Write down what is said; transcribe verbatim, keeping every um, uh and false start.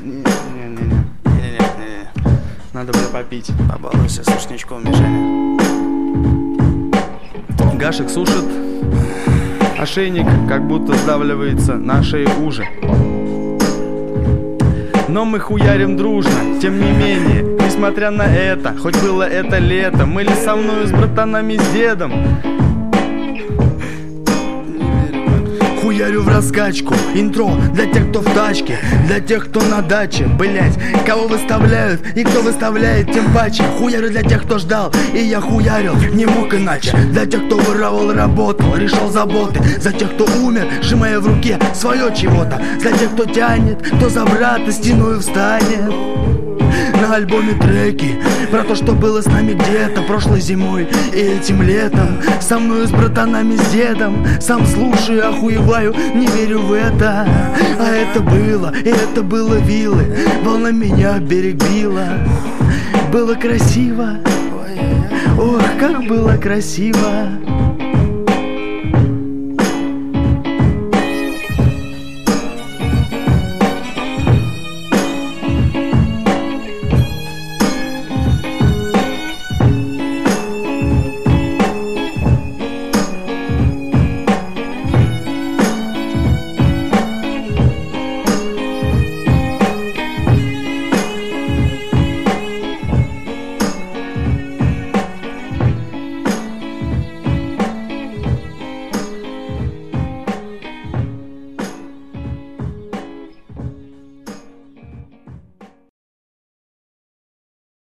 Не-не-не. Надо бы попить. Побалуйся с сушничком, Женя. Гашек сушит. Ошейник как будто сдавливается на шее уже. Но мы хуярим дружно, тем не менее. Несмотря на это, хоть было это лето, мы ли со мною с братанами, с дедом. Хуярю в раскачку, интро для тех, кто в тачке, для тех, кто на даче. Блять, кого выставляют и кто выставляет, тем паче. Хуярю для тех, кто ждал, и я хуярил, не мог иначе. Для тех, кто воровал, работал, решал заботы. За тех, кто умер, сжимая в руке свое чего-то. За тех, кто тянет, кто за брата стеною встанет. На альбоме треки про то, что было с нами где-то прошлой зимой и этим летом. Со мною, с братанами, с дедом. Сам слушаю, охуеваю, не верю в это. А это было, и это было виллы. Волна меня в берег била. Было красиво. Ох, как было красиво.